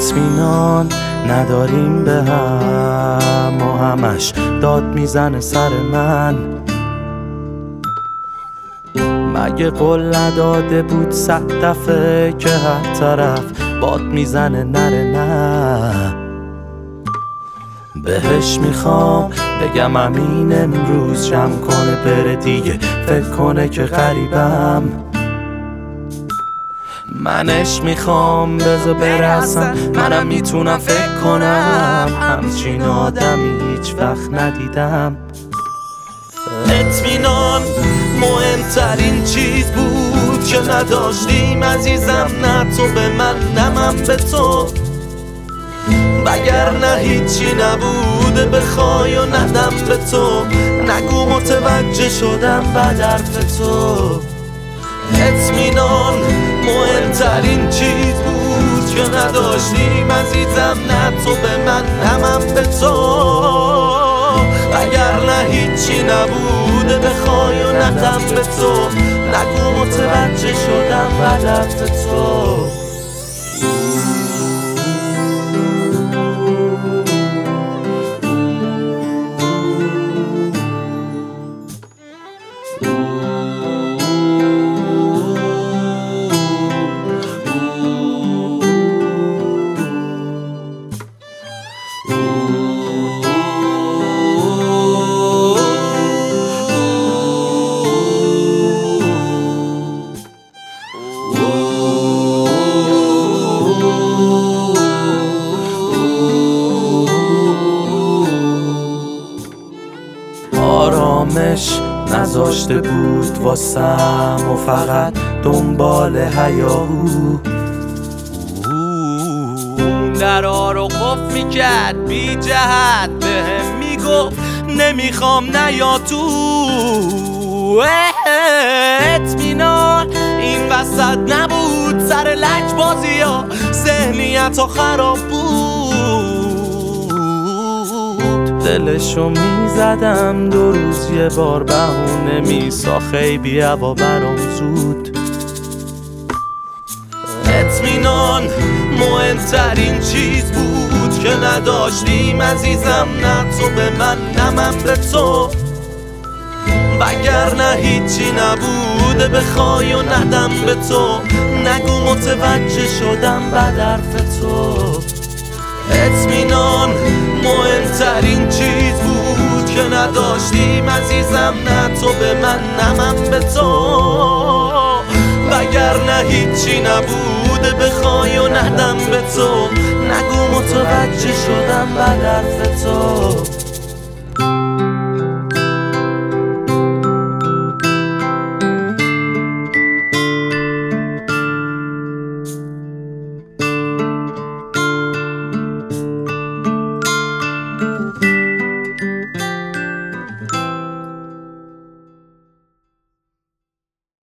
اطمینان نداریم به هم و همش داد میزنه سر من. مگه قول نداده بود 100 دفعه که هر طرف باد میزنه نره نه؟ بهش میخوام بگم امین امروز جمع کنه بره دیگه، فکر کنه که غریبم. منش میخوام بذار برسم، منم میتونم فکر کنم همچین آدمی هیچ وقت ندیدم. اطمینان مهمترین چیز بود که نداشتیم عزیزم، نه تو به من نه من به تو، وگرنه هیچی نبوده بخوای و ندم به تو. نگو متوجه شدم بعد حرف تو. اطمینان مهمترین چیز بود که نداشتیم عزیزم، نه تو به من نه من به تو، وگرنه هیچی نبوده بخوای و ندم به تو. نگو متوجه شدم بعد حرف تو. آرامش نذاشته بود واسم و فقط دنبال هیاهو. درها رو قفل میکرد بی جهت بهم میگفت نمیخوام نیا تو. اطمینان این وسط نبود، سر لج بازی ها ذهنیت ها خراب بود. دلشو میزدم 2 روز یه بار بهونه میسا خیلی هوا برام زود. اطمینان مهمترین چیز بود که نداشتیم عزیزم، نه تو به من نه من به تو، وگرنه هیچی نبوده بخوای و ندم به تو. نگو متوجه شدم بعد حرف تو. اطمینان مهمترین چیز بود که نداشتیم عزیزم، نه تو به من نه من به تو، وگرنه هیچی نبوده بخوای و ندم به تو. نگو متوجه شدم بعد حرف